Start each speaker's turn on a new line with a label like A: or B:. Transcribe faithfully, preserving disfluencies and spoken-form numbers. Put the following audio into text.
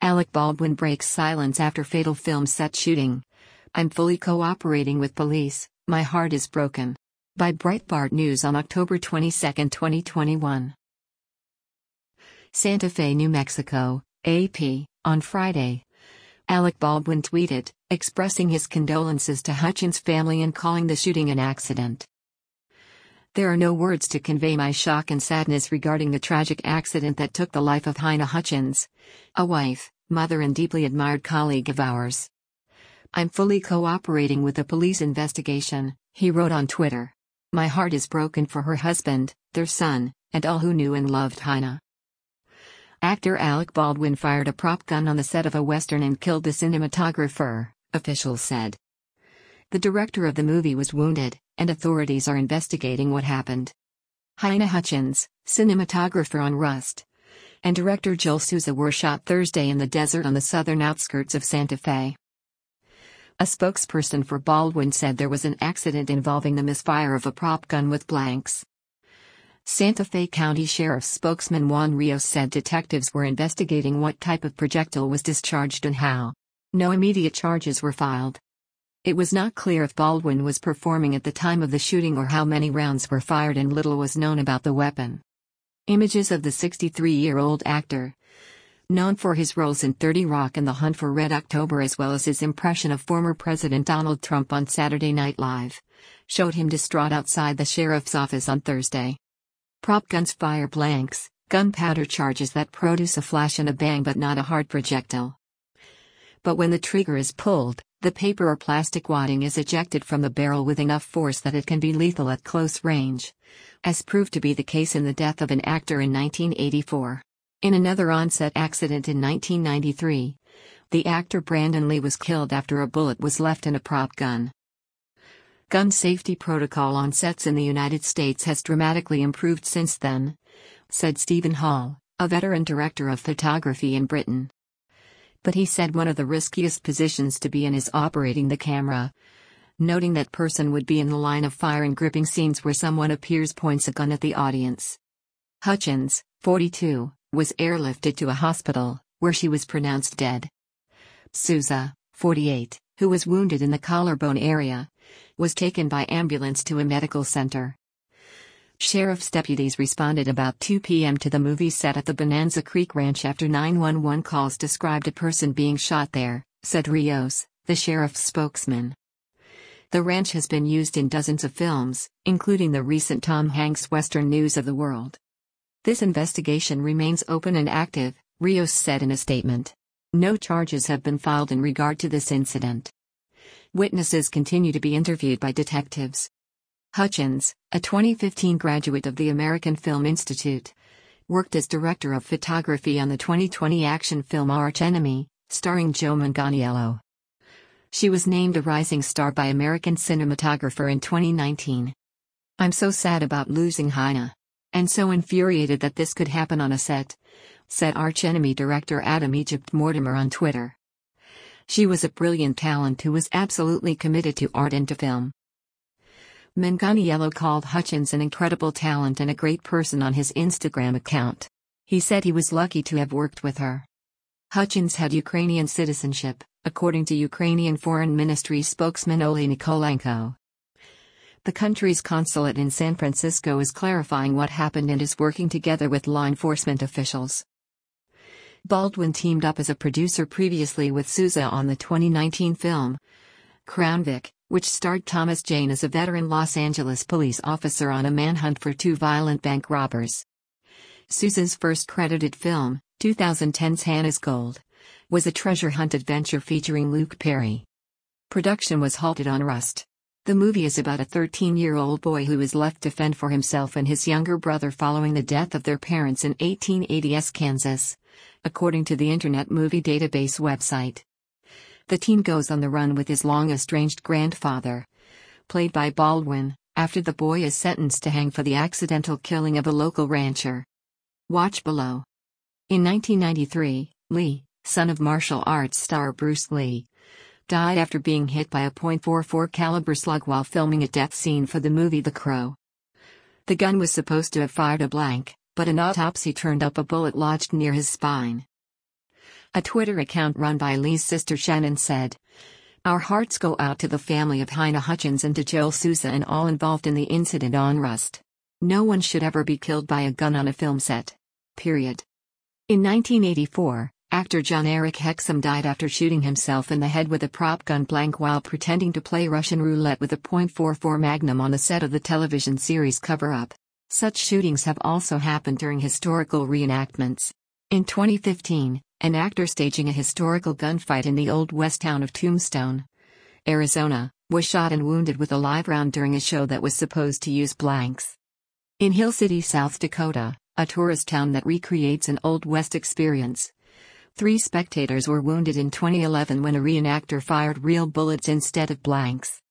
A: Alec Baldwin breaks silence after fatal film set shooting. I'm fully cooperating with police, my heart is broken. By Breitbart News on October twenty-second, twenty twenty-one. Santa Fe, New Mexico, A P, on Friday. Alec Baldwin tweeted, expressing his condolences to Hutchins' family and calling the shooting an accident. There are no words to convey my shock and sadness regarding the tragic accident that took the life of Halyna Hutchins, a wife, mother and deeply admired colleague of ours. I'm fully cooperating with the police investigation, he wrote on Twitter. My heart is broken for her husband, their son, and all who knew and loved Halyna. Actor Alec Baldwin fired a prop gun on the set of a Western and killed the cinematographer, officials said. The director of the movie was wounded, and authorities are investigating what happened. Halyna Hutchins, cinematographer on Rust, and director Joel Souza were shot Thursday in the desert on the southern outskirts of Santa Fe. A spokesperson for Baldwin said there was an accident involving the misfire of a prop gun with blanks. Santa Fe County Sheriff's spokesman Juan Rios said detectives were investigating what type of projectile was discharged and how. No immediate charges were filed. It was not clear if Baldwin was performing at the time of the shooting or how many rounds were fired, and little was known about the weapon. Images of the sixty-three-year-old actor, known for his roles in thirty Rock and The Hunt for Red October as well as his impression of former President Donald Trump on Saturday Night Live, showed him distraught outside the sheriff's office on Thursday. Prop guns fire blanks, gunpowder charges that produce a flash and a bang but not a hard projectile. But when the trigger is pulled, the paper or plastic wadding is ejected from the barrel with enough force that it can be lethal at close range, as proved to be the case in the death of an actor in nineteen eighty-four. In another on-set accident in nineteen ninety-three, the actor Brandon Lee was killed after a bullet was left in a prop gun. Gun safety protocol on sets in the United States has dramatically improved since then, said Stephen Hall, a veteran director of photography in Britain. But he said one of the riskiest positions to be in is operating the camera, noting that person would be in the line of fire in gripping scenes where someone appears points a gun at the audience. Hutchins, forty-two, was airlifted to a hospital, where she was pronounced dead. Souza, forty-eight, who was wounded in the collarbone area, was taken by ambulance to a medical center. Sheriff's deputies responded about two p m to the movie set at the Bonanza Creek Ranch after nine one one calls described a person being shot there, said Rios, the sheriff's spokesman. The ranch has been used in dozens of films, including the recent Tom Hanks Western News of the World. This investigation remains open and active, Rios said in a statement. No charges have been filed in regard to this incident. Witnesses continue to be interviewed by detectives. Hutchins, a twenty fifteen graduate of the American Film Institute, worked as director of photography on the twenty twenty action film Arch Enemy, starring Joe Manganiello. She was named a rising star by American Cinematographer in twenty nineteen. I'm so sad about losing Halyna. And so infuriated that this could happen on a set, said Arch Enemy director Adam Egypt Mortimer on Twitter. She was a brilliant talent who was absolutely committed to art and to film. Manganiello called Hutchins an incredible talent and a great person on his Instagram account. He said he was lucky to have worked with her. Hutchins had Ukrainian citizenship, according to Ukrainian Foreign Ministry spokesman Oleh Nikolenko. The country's consulate in San Francisco is clarifying what happened and is working together with law enforcement officials. Baldwin teamed up as a producer previously with Souza on the twenty nineteen film Crown Vic, which starred Thomas Jane as a veteran Los Angeles police officer on a manhunt for two violent bank robbers. Souza's first credited film, twenty ten's Hannah's Gold, was a treasure hunt adventure featuring Luke Perry. Production was halted on Rust. The movie is about a thirteen-year-old boy who is left to fend for himself and his younger brother following the death of their parents in eighteen eighty's Kansas, according to the Internet Movie Database website. The teen goes on the run with his long-estranged grandfather, played by Baldwin, after the boy is sentenced to hang for the accidental killing of a local rancher. Watch below. In nineteen ninety-three, Lee, son of martial arts star Bruce Lee, died after being hit by a point four four caliber slug while filming a death scene for the movie The Crow. The gun was supposed to have fired a blank, but an autopsy turned up a bullet lodged near his spine. A Twitter account run by Lee's sister Shannon said, "Our hearts go out to the family of Halyna Hutchins and to Joel Souza and all involved in the incident on Rust. No one should ever be killed by a gun on a film set. Period." In nineteen eighty-four, actor Jon Erik Hexum died after shooting himself in the head with a prop gun blank while pretending to play Russian roulette with a point four four Magnum on the set of the television series Cover Up. Such shootings have also happened during historical reenactments. In twenty fifteen, an actor staging a historical gunfight in the Old West town of Tombstone, Arizona, was shot and wounded with a live round during a show that was supposed to use blanks. In Hill City, South Dakota, a tourist town that recreates an Old West experience, three spectators were wounded in twenty eleven when a reenactor fired real bullets instead of blanks.